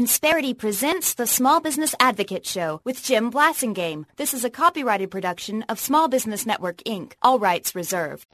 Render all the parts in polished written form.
Insperity presents the Small Business Advocate Show with Jim Blasingame. This is a copyrighted production of Small Business Network, Inc. All rights reserved.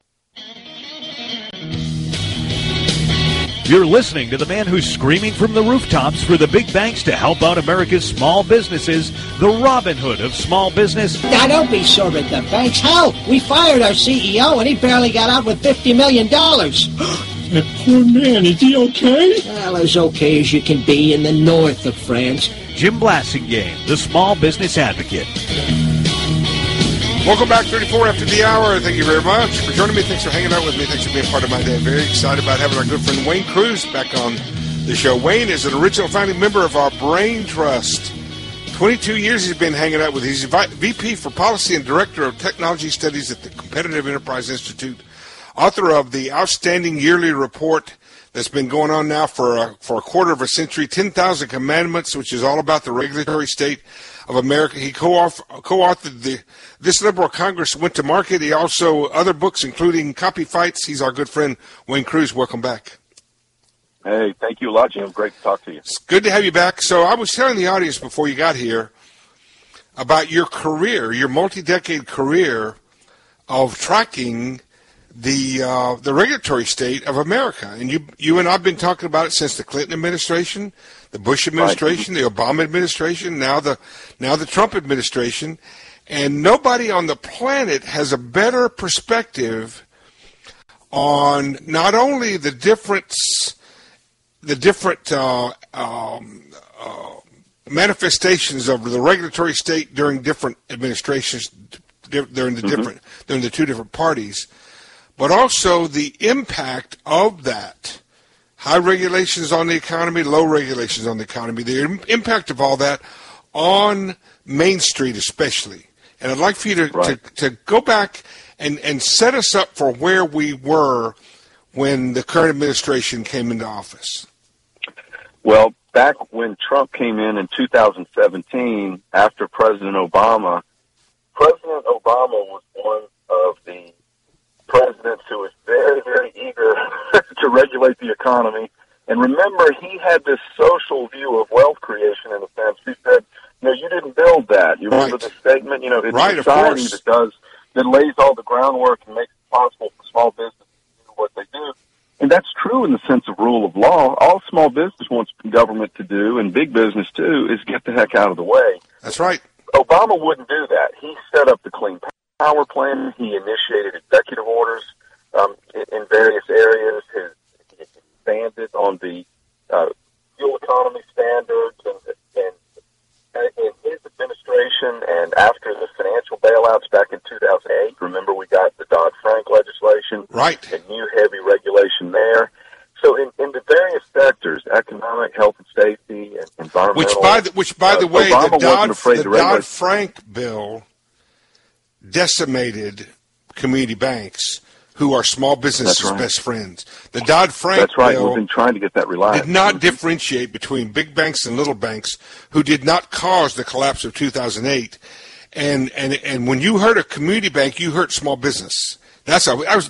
You're listening to the man who's screaming from the rooftops for the big banks to help out America's small businesses, the Robin Hood of small business. Now, don't be sore at the banks. Hell, we fired our CEO and he barely got out with $50 million. That poor man, is he okay? Well, as okay as you can be in the north of France. Jim Blasingame, the Small Business Advocate. Welcome back, 34 after the hour. Thank you very much for joining me. Thanks for hanging out with me. Thanks for being part of my day. Very excited about having our good friend Wayne Cruz back on the show. Wayne is an original founding member of our Brain Trust. 22 years he's been hanging out with. He's VP for Policy and Director of Technology Studies at the Competitive Enterprise Institute. Author of the outstanding yearly report that's been going on now for a quarter of a century, 10,000 Commandments, which is all about the regulatory state of America. He co-authored This Liberal Congress Went to Market. He also, other books, including Copy Fights. He's our good friend, Wayne Cruz. Welcome back. Hey, thank you a lot, Jim. Great to talk to you. It's good to have you back. So I was telling the audience before you got here about your career, your multi-decade career of tracking the regulatory state of America. And you and I have been talking about it since the Clinton administration, the Bush administration, the Obama administration, now the Trump administration. And nobody on the planet has a better perspective on not only the different manifestations of the regulatory state during different administrations, during the two different parties, but also the impact of that. High regulations on the economy, low regulations on the economy, the impact of all that on Main Street especially. And I'd like for you to go back and set us up for where we were when the current administration came into office. Well, back when Trump came in 2017, after President Obama was one of the presidents who was very, very eager to regulate the economy. And remember, he had this social view of wealth creation in a sense. He said, you didn't build that. You remember the statement? It's society that lays all the groundwork and makes it possible for small business to do what they do. And that's true in the sense of rule of law. All small business wants government to do, and big business too, is get the heck out of the way. That's right. Obama wouldn't do that. He set up the Clean Power Plan. He initiated executive orders in various areas. He expanded on the fuel economy standards, and in his administration and after the financial bailouts back in 2008, remember we got the Dodd-Frank legislation, and new heavy regulation there. So in the various sectors, economic, health and safety, and environmental, which by the way, the Dodd-Frank bill decimated community banks, who are small businesses' best friends. The Dodd-Frank bill We've been trying to get that reliable. Did not differentiate between big banks and little banks, who did not cause the collapse of 2008. And when you hurt a community bank, you hurt small business. That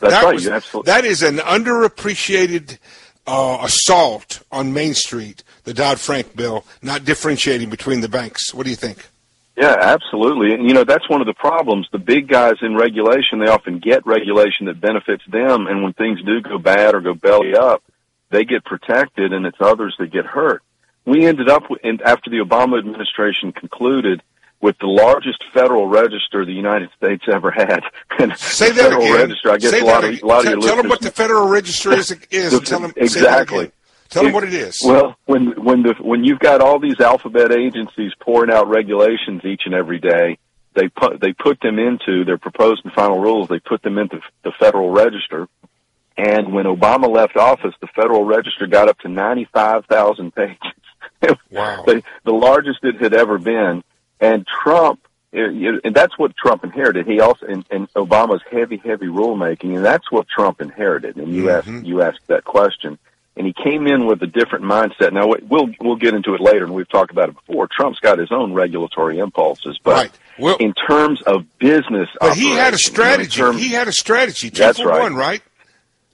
is an underappreciated assault on Main Street, the Dodd-Frank bill, not differentiating between the banks. What do you think? Yeah, absolutely. And, that's one of the problems. The big guys in regulation, they often get regulation that benefits them, and when things do go bad or go belly up, they get protected, and it's others that get hurt. We ended up, after the Obama administration concluded, with the largest Federal Register the United States ever had. And say that Federal again. Register, I guess say a lot of your listeners. Tell them what the Federal Register is. Exactly. Tell them what it is. Well, when you've got all these alphabet agencies pouring out regulations each and every day, they put them into their proposed and final rules. They put them into the Federal Register. And when Obama left office, the Federal Register got up to 95,000 pages. Wow. The largest it had ever been. And Trump, and that's what Trump inherited. He also, and Obama's heavy rulemaking, and that's what Trump inherited. And you asked that question. And he came in with a different mindset. Now, we'll get into it later, and we've talked about it before. Trump's got his own regulatory impulses. But in terms of business But he had a strategy. He had a strategy, 2 for 1, right?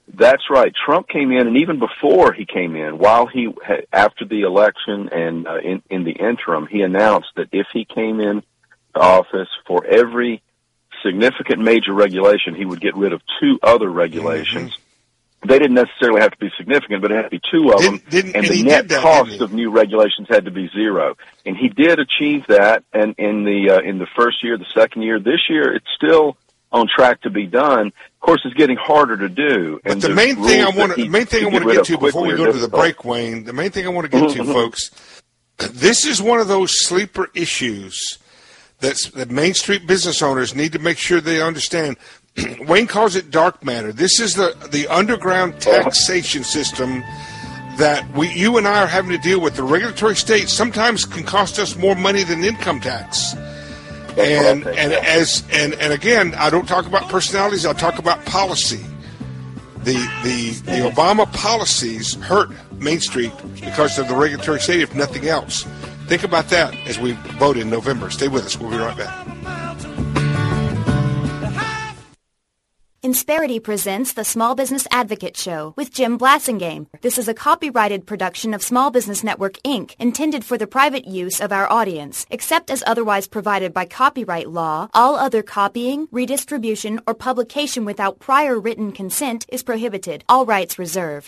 That's right. Trump came in, and even before he came in, after the election and in the interim, he announced that if he came in to office, for every significant major regulation, he would get rid of 2 other regulations. Mm-hmm. They didn't necessarily have to be significant, but it had to be 2 of them, and the net cost of new regulations had to be 0. And he did achieve that, and in the first year, the second year, this year, it's still on track to be done. Of course, it's getting harder to do. But the main thing I want to get to before we go to the break, Wayne, the main thing I want to get to, folks, this is one of those sleeper issues that Main Street business owners need to make sure they understand. Wayne calls it dark matter. This is the underground taxation system that you and I are having to deal with. The regulatory state sometimes can cost us more money than income tax. And again, I don't talk about personalities. I talk about policy. The Obama policies hurt Main Street because of the regulatory state, if nothing else. Think about that as we vote in November. Stay with us. We'll be right back. Insperity presents the Small Business Advocate Show with Jim Blasingame. This is a copyrighted production of Small Business Network, Inc., intended for the private use of our audience. Except as otherwise provided by copyright law, all other copying, redistribution, or publication without prior written consent is prohibited. All rights reserved.